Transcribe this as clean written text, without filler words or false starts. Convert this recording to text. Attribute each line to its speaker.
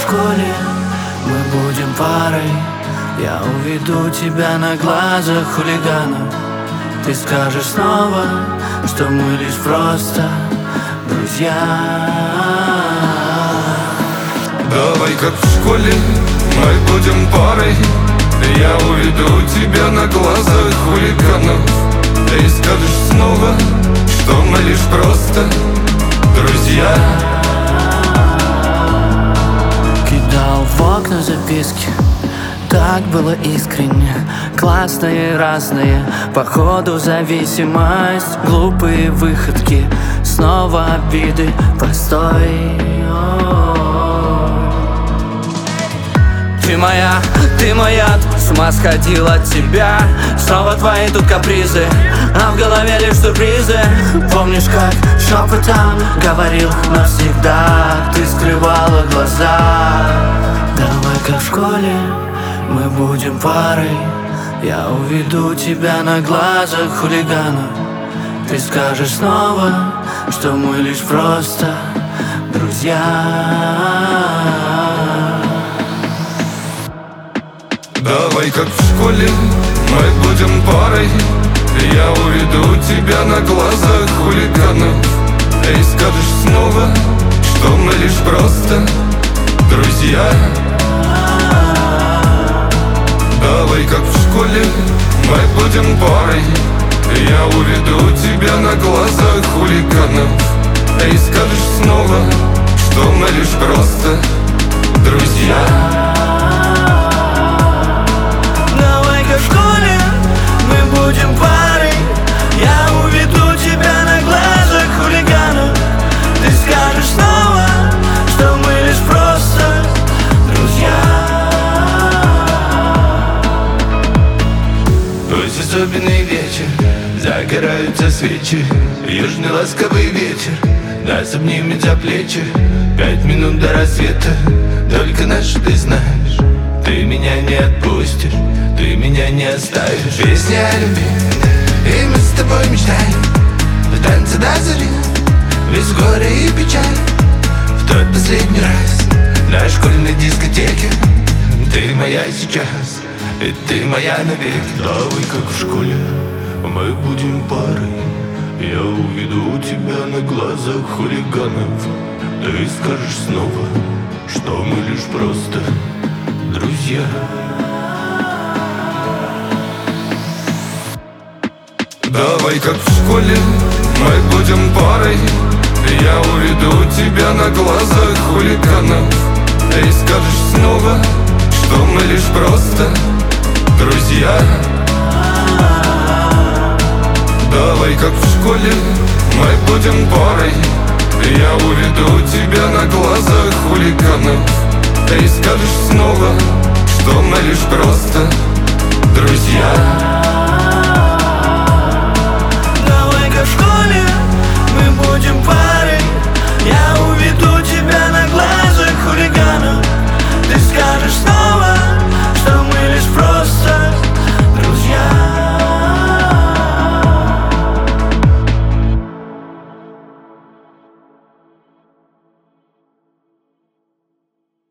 Speaker 1: школе, мы будем парой. Я уведу тебя на глазах хулиганов. Ты скажешь снова, что мы лишь просто друзья.
Speaker 2: Давай как в школе, мы будем парой. Я уведу тебя на глазах хулиганов. Ты скажешь снова, что мы лишь просто друзья.
Speaker 1: Кидал в окна записки, так было искренне. Классные, разные, походу зависимость. Глупые выходки, снова обиды, постой. Ты моя, с ума сходил от тебя. Снова твои тут капризы, а в голове лишь сюрпризы. Помнишь, как шепотом говорил навсегда? Ты скрывала глаза. Давай как в школе, мы будем парой. Я уведу тебя на глазах хулиганов. Ты скажешь снова, что мы лишь просто друзья.
Speaker 2: Давай как в школе, мы будем парой. Я уведу тебя на глазах хулиганов. Ты скажешь снова, что мы лишь просто друзья. Давай как в школе, мы будем парой. Я уведу тебя на глазах хулиганов. Ты скажешь снова, что мы лишь просто друзья.
Speaker 1: Давай как в школе, мы будем парой. Я уведу тебя на глазах хулиганов. Ты скажешь снова, что мы лишь просто друзья.
Speaker 2: Пусть особенный вечер, загораются свечи. Южный ласковый ветер нас обнимет за плечи. 5 минут до рассвета, только наш ты знаешь. Ты меня не отпустишь, ты меня не оставишь. Песня о любви, и мы с тобой мечтали в танце до зари, без горя и печали. В тот последний раз на школьной дискотеке. Ты моя сейчас, и ты моя навеки. Давай как в школе, мы будем парой. Я уведу тебя на глазах хулиганов. Ты скажешь снова, что мы лишь просто друзья. Давай как в школе, мы будем парой. Я уведу тебя на глазах хулиганов. Ты скажешь снова, что мы лишь просто друзья. Давай как в школе, мы будем парой. Я уведу тебя на глазах хулиганов. Ты скажешь снова, что мы лишь просто друзья.